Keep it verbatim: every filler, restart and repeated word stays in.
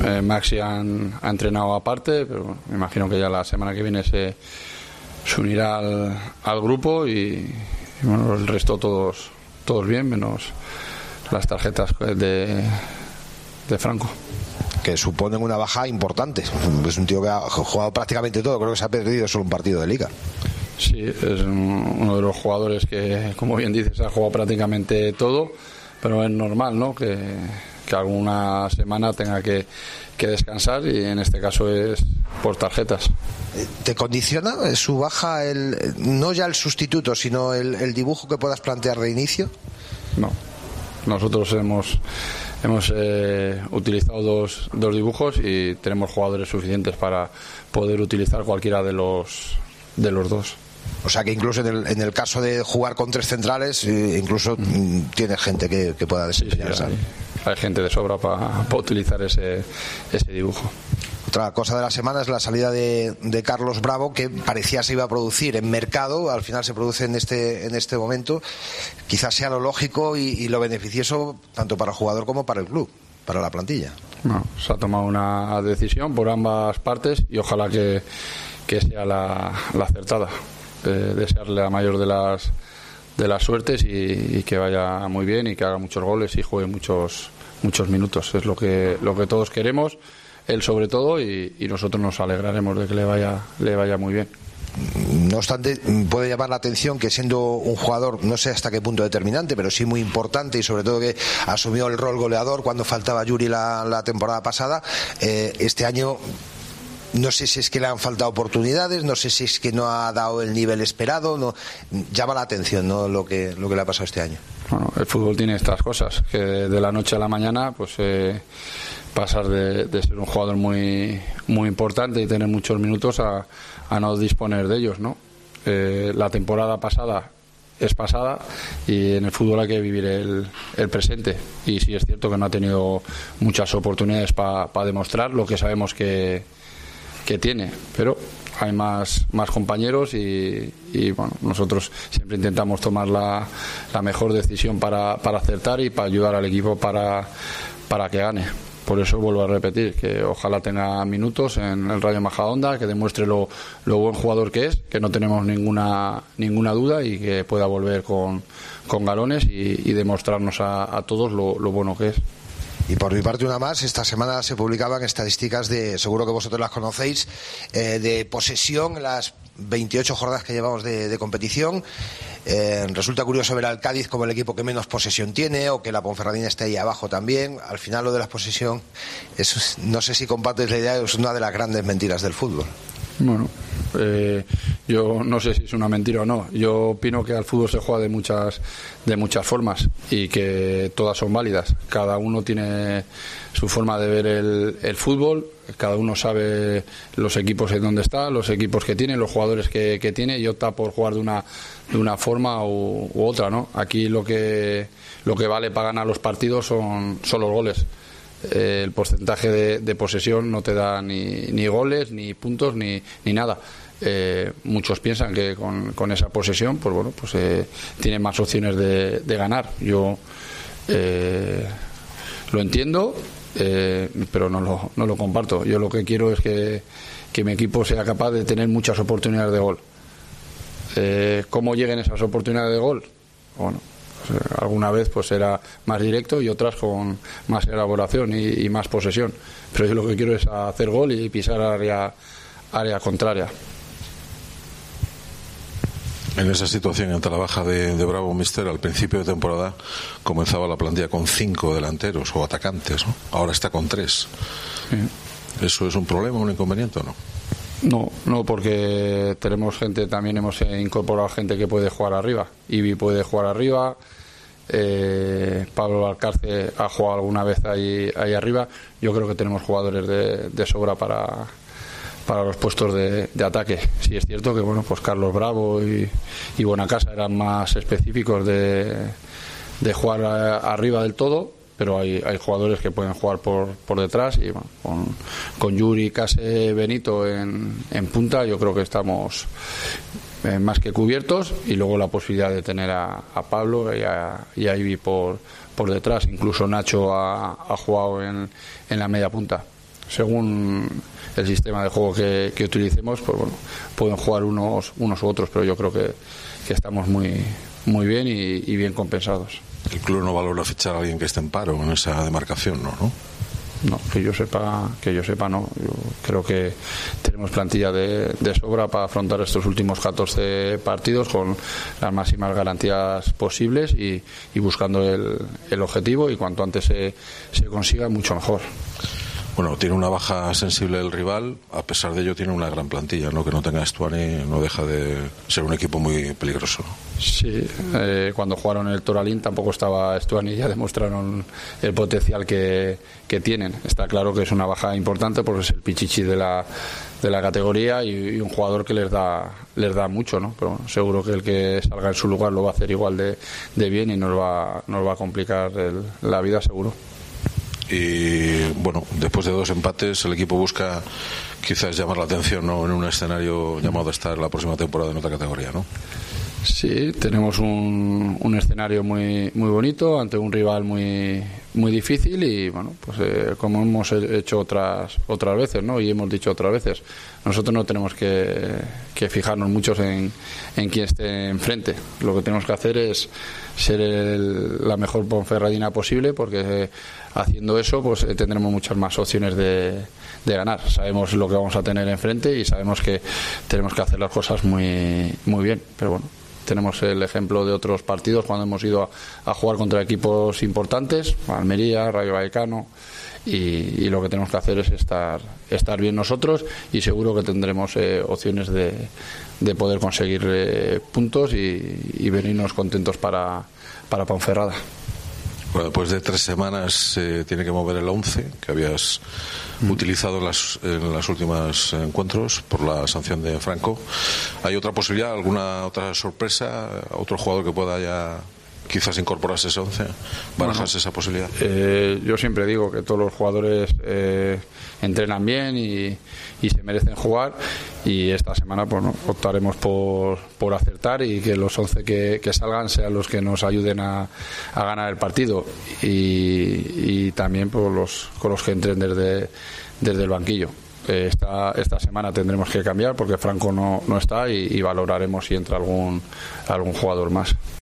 eh, Maxi han, ha entrenado aparte, pero me imagino que ya la semana que viene se, se unirá al, al grupo y, y bueno, el resto todos todos bien, menos las tarjetas de, de Franco, que suponen una baja importante. Es un tío que ha jugado prácticamente todo, creo que se ha perdido solo un partido de Liga. Sí, es uno de los jugadores que, como bien dices, ha jugado prácticamente todo, pero es normal, ¿no?, que, que alguna semana tenga que, que descansar, y en este caso es por tarjetas. ¿Te condiciona su baja el, no ya el sustituto, sino el, el dibujo que puedas plantear de inicio? No, nosotros hemos hemos eh, utilizado dos, dos dibujos y tenemos jugadores suficientes para poder utilizar cualquiera de los de los dos. O sea que incluso en el, en el caso de jugar con tres centrales, eh, incluso mm. tiene gente que, que pueda desempeñarse. Sí, sí, hay, hay gente de sobra para pa utilizar ese, ese dibujo. Otra cosa de la semana es la salida de, de Carlos Bravo, que parecía se iba a producir en mercado, al final se produce en este en este momento. Quizás sea lo lógico y, y lo beneficioso tanto para el jugador como para el club, para la plantilla. No, se ha tomado una decisión por ambas partes y ojalá que, que sea la, la acertada. Eh, desearle la mayor de las de las suertes y, y que vaya muy bien y que haga muchos goles y juegue muchos muchos minutos. Es lo que lo que todos queremos, él sobre todo, y, y nosotros nos alegraremos de que le vaya le vaya muy bien. No obstante, puede llamar la atención que siendo un jugador, no sé hasta qué punto determinante, pero sí muy importante, y sobre todo que asumió el rol goleador cuando faltaba Yuri la, la temporada pasada, eh, este año no sé si es que le han faltado oportunidades, no sé si es que no ha dado el nivel esperado, no, llama la atención, ¿no?, lo que lo que le ha pasado este año. Bueno, el fútbol tiene estas cosas, que de, de la noche a la mañana pues eh, pasar de, de ser un jugador muy muy importante y tener muchos minutos a, a no disponer de ellos, ¿no? Eh, la temporada pasada es pasada y en el fútbol hay que vivir el, el presente, y sí es cierto que no ha tenido muchas oportunidades para pa demostrar lo que sabemos que que tiene, pero hay más más compañeros y, y bueno, nosotros siempre intentamos tomar la, la mejor decisión para, para acertar y para ayudar al equipo para, para que gane. Por eso vuelvo a repetir que ojalá tenga minutos en el Rayo Majadahonda, que demuestre lo, lo buen jugador que es, que no tenemos ninguna ninguna duda, y que pueda volver con, con galones y, y demostrarnos a, a todos lo, lo bueno que es. Y por mi parte una más, esta semana se publicaban estadísticas de, seguro que vosotros las conocéis, eh, de posesión en las veintiocho jornadas que llevamos de, de competición. Eh, resulta curioso ver al Cádiz como el equipo que menos posesión tiene, o que la Ponferradina esté ahí abajo también. Al final lo de la posesión, es, no sé si compartes la idea, es una de las grandes mentiras del fútbol. Bueno, eh, yo no sé si es una mentira o no. Yo opino que al fútbol se juega de muchas de muchas formas y que todas son válidas. Cada uno tiene su forma de ver el, el fútbol, cada uno sabe los equipos en donde está, los equipos que tiene, los jugadores que, que tiene, y opta por jugar de una de una forma u, u otra, ¿no? Aquí lo que lo que vale para ganar los partidos son, son los goles. Eh, el porcentaje de, de posesión no te da ni, ni goles, ni puntos, ni, ni nada. Eh, muchos piensan que con, con esa posesión, pues bueno, pues eh, tienen más opciones de, de ganar. Yo eh, lo entiendo, eh, pero no lo, no lo comparto. Yo lo que quiero es que, que mi equipo sea capaz de tener muchas oportunidades de gol. Eh, ¿Cómo lleguen esas oportunidades de gol? Bueno, alguna vez pues era más directo y otras con más elaboración y, y más posesión, pero yo lo que quiero es hacer gol y pisar área área contraria. En esa situación, ante la baja de, de Bravo, Mister, al principio de temporada comenzaba la plantilla con cinco delanteros o atacantes, ¿no? Ahora está con tres. Sí. ¿Eso es un problema, un inconveniente o no? No, no, porque tenemos gente, también hemos incorporado gente que puede jugar arriba. Ibi puede jugar arriba, eh, Pablo Alcárce ha jugado alguna vez ahí, ahí arriba. Yo creo que tenemos jugadores de, de sobra para, para los puestos de, de ataque. Sí es cierto que bueno, pues Carlos Bravo y, y Buenacasa eran más específicos de, de jugar a, arriba del todo, pero hay, hay jugadores que pueden jugar por, por detrás, y bueno, con, con Yuri, Case, Benito en, en punta yo creo que estamos eh, más que cubiertos, y luego la posibilidad de tener a, a Pablo y a, y a Ibi por, por detrás. Incluso Nacho ha, ha jugado en, en la media punta. según el sistema de juego que, que utilicemos, pues bueno, pueden jugar unos unos u otros, pero yo creo que, que estamos muy muy bien y, y bien compensados. El club no valora fichar a alguien que esté en paro en esa demarcación, ¿no? ¿no? No, que yo sepa, que yo sepa no. Yo creo que tenemos plantilla de, de sobra para afrontar estos últimos catorce partidos con las máximas garantías posibles y, y buscando el, el objetivo, y cuanto antes se, se consiga, mucho mejor. Bueno, tiene una baja sensible el rival, a pesar de ello tiene una gran plantilla, ¿no? Que no tenga Stuani no deja de ser un equipo muy peligroso. Sí, eh, cuando jugaron el Toralín tampoco estaba Stuani, ya demostraron el potencial que, que tienen. Está claro que es una baja importante porque es el pichichi de la, de la categoría y, y un jugador que les da les da mucho, ¿no? Pero bueno, seguro que el que salga en su lugar lo va a hacer igual de, de bien y nos va, nos va a complicar el, la vida seguro. Y bueno, después de dos empates el equipo busca quizás llamar la atención, ¿no? En un escenario llamado a estar la próxima temporada en otra categoría, ¿no? Sí, tenemos un, un escenario muy muy bonito ante un rival muy muy difícil y bueno, pues eh, como hemos hecho otras otras veces, ¿no? Y hemos dicho otras veces, nosotros no tenemos que, que fijarnos muchos en, en quién esté enfrente. Lo que tenemos que hacer es ser el, la mejor Ponferradina posible, porque eh, haciendo eso pues eh, tendremos muchas más opciones de, de ganar. Sabemos lo que vamos a tener enfrente y sabemos que tenemos que hacer las cosas muy muy bien, pero bueno, tenemos el ejemplo de otros partidos cuando hemos ido a, a jugar contra equipos importantes, Almería, Rayo Vallecano, y, y lo que tenemos que hacer es estar estar bien nosotros, y seguro que tendremos eh, opciones de, de poder conseguir eh, puntos y, y venirnos contentos para, para Ponferrada. Bueno, después de tres semanas se eh, tiene que mover el once que habías mm. utilizado en las, en las últimas encuentros por la sanción de Franco. ¿Hay otra posibilidad, alguna otra sorpresa, otro jugador que pueda ya quizás incorporarse a ese once, barajarse bueno, esa posibilidad? Eh, yo siempre digo que todos los jugadores eh, entrenan bien y, y se merecen jugar, y esta semana pues, ¿no? optaremos por, por acertar y que los once que, que salgan sean los que nos ayuden a, a ganar el partido, y, y también por los, con los que entren desde, desde el banquillo. Esta, esta semana tendremos que cambiar porque Franco no, no está, y, y valoraremos si entra algún, algún jugador más.